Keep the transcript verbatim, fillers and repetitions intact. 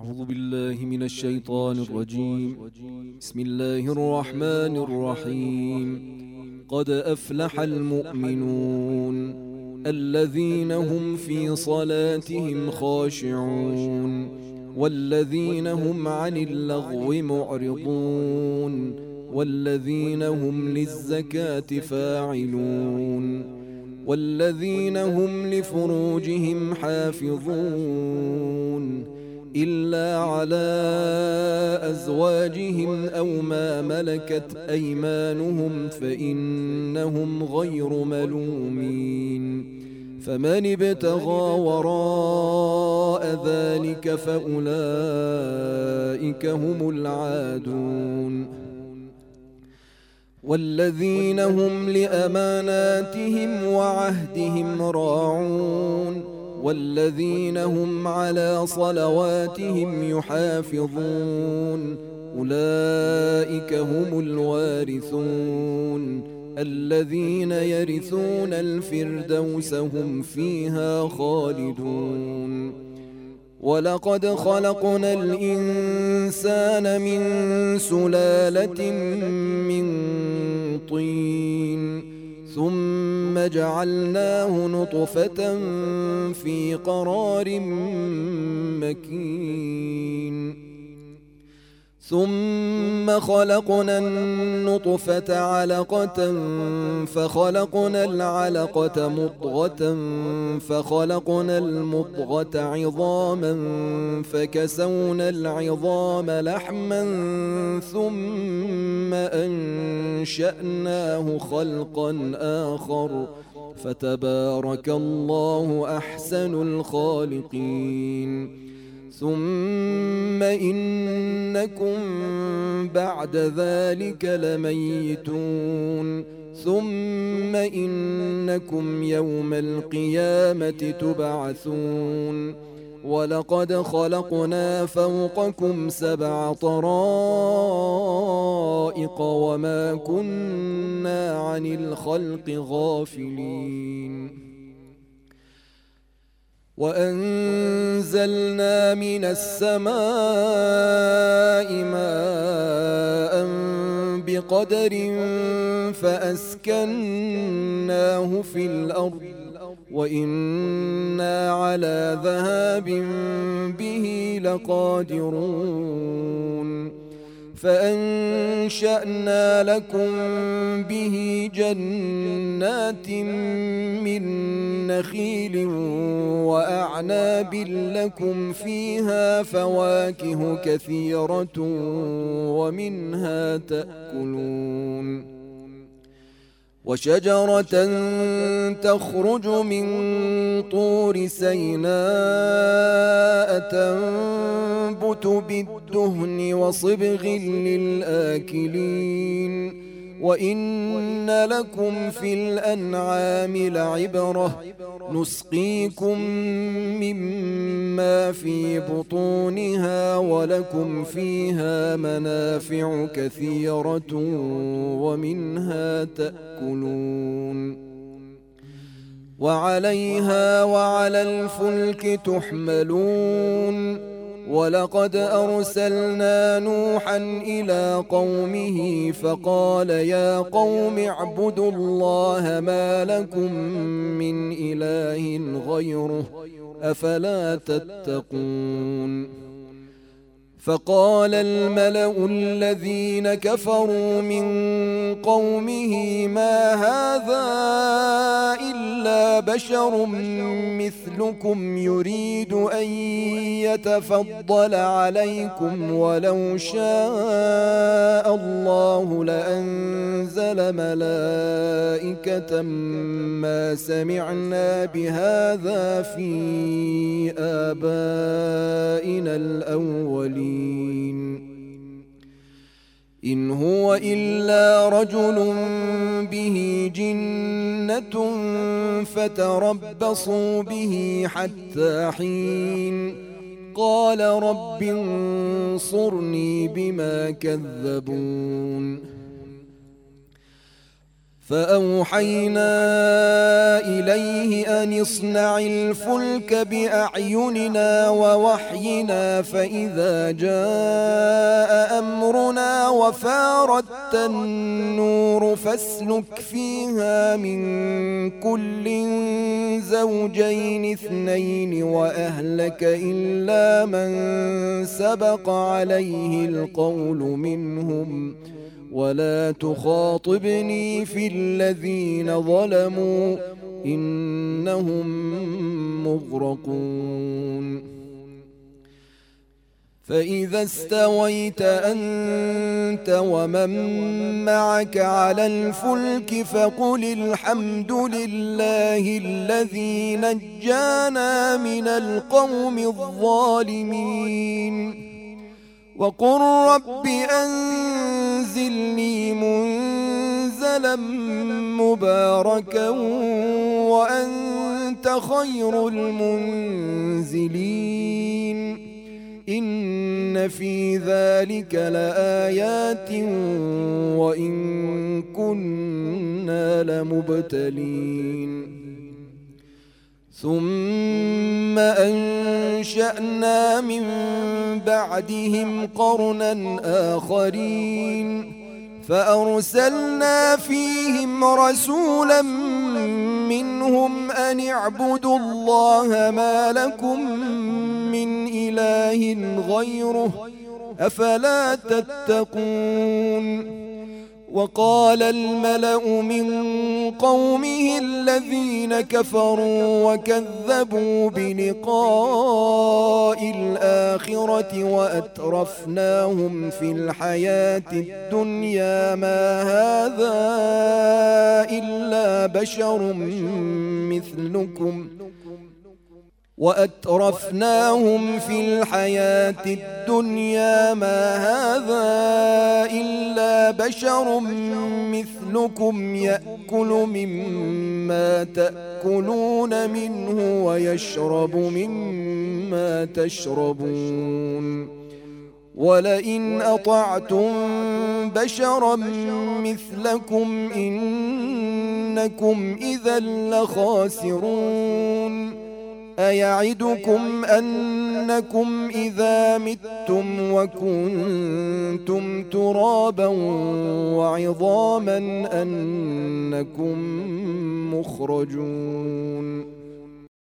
أعوذ بالله من الشيطان الرجيم. بسم الله الرحمن الرحيم. قد أفلح المؤمنون الذين هم في صلاتهم خاشعون والذين هم عن اللغو معرضون والذين هم للزكاة فاعلون والذين هم لفروجهم حافظون إلا على أزواجهم أو ما ملكت أيمانهم فإنهم غير ملومين. فمن ابتغى وراء ذلك فأولئك هم العادون. والذين هم لأماناتهم وعهدهم راعون والذين هم على صلواتهم يحافظون أولئك هم الوارثون الذين يرثون الفردوس هم فيها خالدون. ولقد خلقنا الإنسان من سلالة من طين ثم جعلناه نطفة في قرار مكين ثم خلقنا النطفة علقة فخلقنا العلقة مضغة فخلقنا المضغة عظاما فكسونا العظام لحما ثم أنشأناه خلقا آخر فتبارك الله أحسن الخالقين. ثم إنكم بعد ذلك لميتون ثم إنكم يوم القيامة تبعثون. ولقد خلقنا فوقكم سبع طرائق وما كنا عن الخلق غافلين. وأنزلنا من السماء ماء بقدر فأسكناه في الأرض وإنا على ذهاب به لقادرون. فأنشأنا لكم به جنات من نخيل وأعناب لكم فيها فواكه كثيرة ومنها تأكلون. وشجرة تخرج من طور سيناء تنبت بالدهن وصبغ للآكلين. وإن لكم في الأنعام لعبرة نسقيكم مما في بطونها ولكم فيها منافع كثيرة ومنها تأكلون. وعليها وعلى الفلك تحملون. ولقد أرسلنا نوحا إلى قومه فقال يا قوم اعبدوا الله ما لكم من إله غيره أفلا تتقون. فقال الملأ الذين كفروا من قومه ما هذا إلا بشر مثلكم يريد أن يتفضل عليكم ولو شاء الله لأنزل ملائكة ما سمعنا بهذا في آبائنا الأولين. إن هو إلا رجل به جنة فتربصوا به حتى حين. قال رب انصرني بما كذبون. فأوحينا إليه أن اصنع الفلك بأعيننا ووحينا فإذا جاء أمرنا وفاردت النور فاسلك فيها من كل زوجين اثنين وأهلك إلا من سبق عليه القول منهم ولا تخاطبني في الذين ظلموا إنهم مغرقون فإذا استويت أنت ومن معك على الفلك فقل الحمد لله الذي نجانا من القوم الظالمين وقل رب أنزلني منزلا مباركا وأنت خير المنزلين إن في ذلك لآيات وإن كنا لمبتلين ثم أنشأنا من بعدهم قرنا آخرين فأرسلنا فيهم رسولا منهم أن اعبدوا الله ما لكم من إله غيره أفلا تتقون وقال الملأ من قومه الذين كفروا وكذبوا بلقاء الآخرة وأترفناهم في الحياة الدنيا ما هذا إلا بشر مثلكم وأترفناهم في الحياة الدنيا ما هذا إلا بشر مثلكم يأكل مما تأكلون منه ويشرب مما تشربون ولئن أطعتم بشرا مثلكم إنكم إذا لخاسرون أيعدكم أنكم إذا متم وكنتم ترابا وعظاما أنكم مخرجون